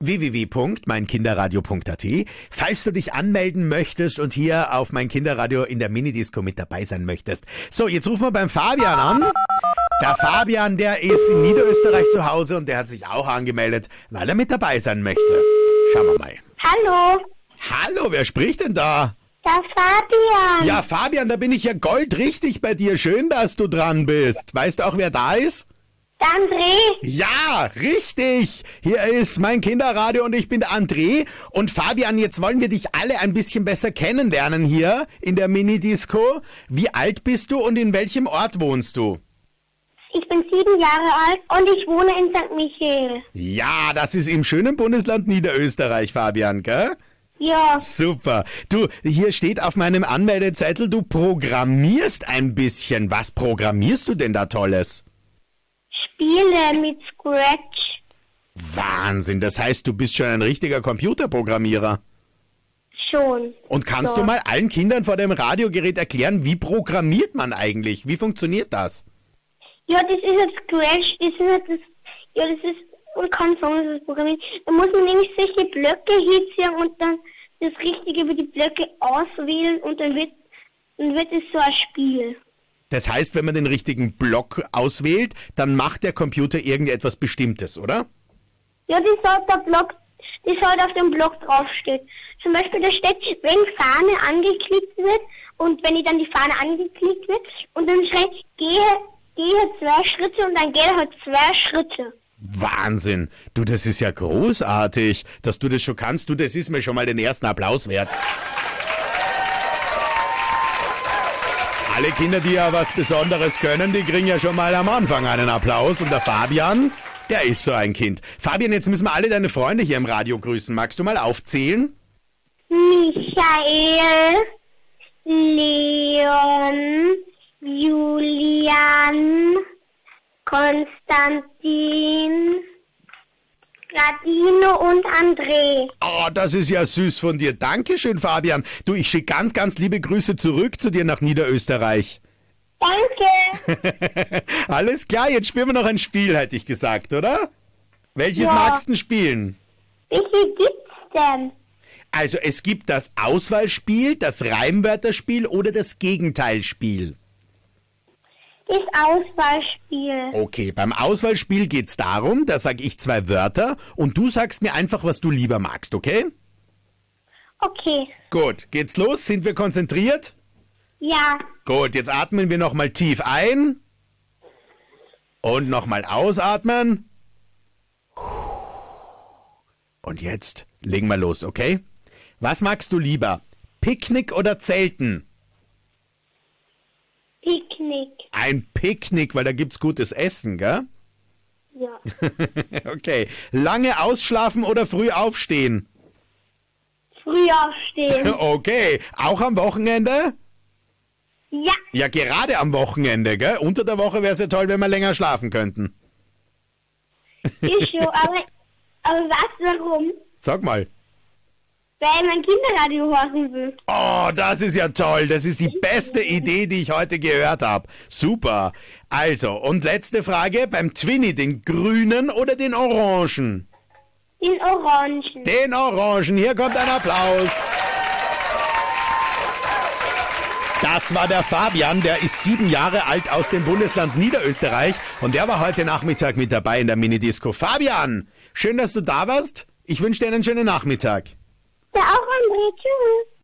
www.meinkinderradio.at. Falls du dich anmelden möchtest und hier auf Mein Kinderradio in der Minidisco mit dabei sein möchtest. So, jetzt rufen wir beim Fabian an. Der Fabian, der ist in Niederösterreich zu Hause und der hat sich auch angemeldet, weil er mit dabei sein möchte. Schauen wir mal. Hallo, Hallo, wer spricht denn da? der Fabian. Ja, Fabian, da bin ich ja goldrichtig bei dir. Schön, dass du dran bist. Weißt du auch, wer da ist? Der André. Ja, richtig. Hier ist Mein Kinderradio und ich bin der André. Und Fabian, jetzt wollen wir dich alle ein bisschen besser kennenlernen hier in der Minidisco. Wie alt bist du und in welchem Ort wohnst du? Ich bin 7 Jahre alt und ich wohne in St. Michael. Ja, das ist im schönen Bundesland Niederösterreich, Fabian, gell? Ja, Super. Du, hier steht auf meinem Anmeldezettel, du programmierst ein bisschen. Was programmierst du denn da Tolles? Spiele mit Scratch. Wahnsinn, das heißt, du bist schon ein richtiger Computerprogrammierer. Schon. Und kannst Ja. du mal allen Kindern vor dem Radiogerät erklären, wie programmiert man eigentlich? Wie funktioniert das? Ja, das ist jetzt Scratch. Das ist halt das. Ja, das ist. Man kann sagen, das ist Programmieren. Da muss man nämlich solche Blöcke hinziehen und dann das Richtige über die Blöcke auswählen und dann wird es so ein Spiel. Das heißt, wenn man den richtigen Block auswählt, dann macht der Computer irgendetwas Bestimmtes, oder? Ja, das halt auf dem Block draufsteht. Zum Beispiel, da steht, wenn Fahne angeklickt wird und wenn dann die Fahne angeklickt wird und dann schreit, gehe 2 Schritte und dann geht er halt 2 Schritte. Wahnsinn. Du, das ist ja großartig, dass du das schon kannst. Du, das ist mir schon mal den ersten Applaus wert. Alle Kinder, die ja was Besonderes können, die kriegen ja schon mal am Anfang einen Applaus. Und der Fabian, der ist so ein Kind. Fabian, jetzt müssen wir alle deine Freunde hier im Radio grüßen. Magst du mal aufzählen? Michael, Leon, Julian, Konstantin, Radino und André. Oh, das ist ja süß von dir. Dankeschön, Fabian. Du, ich schicke ganz, ganz liebe Grüße zurück zu dir nach Niederösterreich. Danke. Alles klar, jetzt spielen wir noch ein Spiel, hätte ich gesagt, oder? Welches Ja. magst du denn spielen? Welche gibt's denn? Also es gibt das Auswahlspiel, das Reimwörterspiel oder das Gegenteilspiel. Das Auswahlspiel. Okay, beim Auswahlspiel geht's darum, da sage ich 2 Wörter und du sagst mir einfach, was du lieber magst, okay? Okay. Gut, geht's los? Sind wir konzentriert? Ja. Gut, jetzt atmen wir nochmal tief ein und nochmal ausatmen. Und jetzt legen wir los, okay? Was magst du lieber? Picknick oder Zelten? Picknick. Ein Picknick, weil da gibt's gutes Essen, gell? Ja. Okay. Lange ausschlafen oder früh aufstehen? Früh aufstehen. Okay. Auch am Wochenende? Ja. Ja, gerade am Wochenende, gell? Unter der Woche wäre es ja toll, wenn wir länger schlafen könnten. Ist schon, aber was, warum? Sag mal. Weil mein Kinderradio hören will. Oh, das ist ja toll. Das ist die beste Idee, die ich heute gehört habe. Super. Also, und letzte Frage. Beim Twinny, den grünen oder den orangen? Den Orangen. Den orangen. Hier kommt ein Applaus. Das war der Fabian, der ist 7 Jahre alt aus dem Bundesland Niederösterreich und der war heute Nachmittag mit dabei in der Minidisco. Fabian, schön, dass du da warst. Ich wünsche dir einen schönen Nachmittag. Der auch André. Tschüss.